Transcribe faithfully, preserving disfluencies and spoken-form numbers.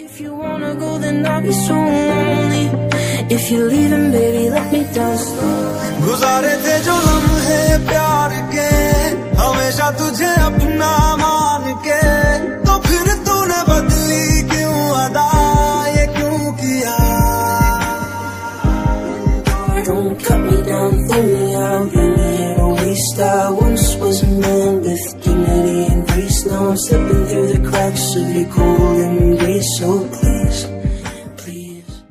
If you wanna go, then I'll be so lonely. If you're leaving, baby, let me down slowly. गुजारे थे जो लम्हे प्यार के, हमेशा तुझे अपना मान के, तो फिर तूने बदली क्यों अदा, ये क्यों किया? Don't cut me down, throw me out, leave me here to waste. I once was a man with dignity and grace. Now I'm slipping through the cracks of your cold embrace. So please